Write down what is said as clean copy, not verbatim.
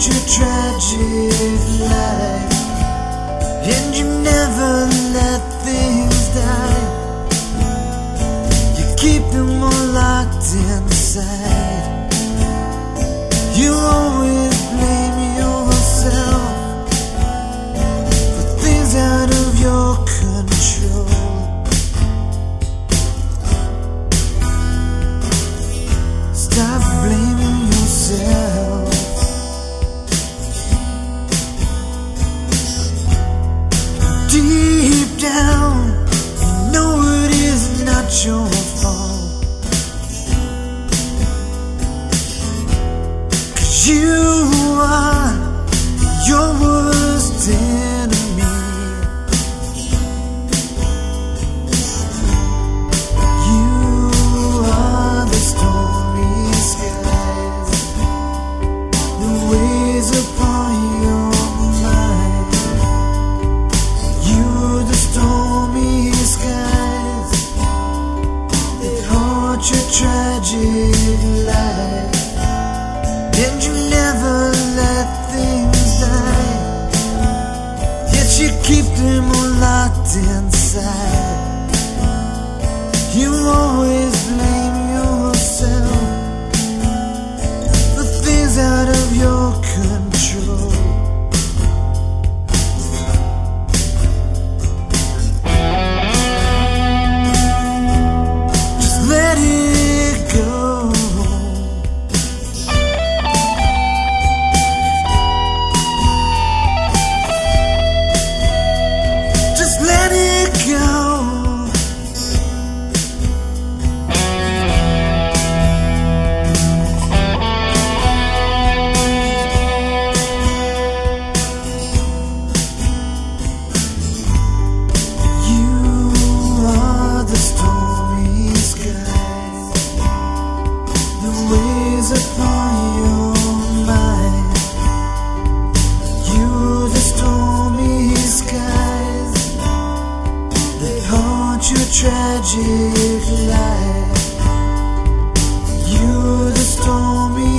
your tragic life, and you never let things die. You keep them all locked inside. You always blame yourself for things out of your control. Stop blaming yourself. Deep down, you know it is not your fault. 'Cause you are your worst enemy. You are the stormy skies, the waves upon your mind. You're the stormy skies that haunt your tragic life, and you never let things die. Yet you keep them all locked inside. You always blame yourself for things out of your control. Just let it go. Just let it go. You are the stormy skies, the waves upon your mind. You're the stormy skies that haunt your tragic life. You're the stormy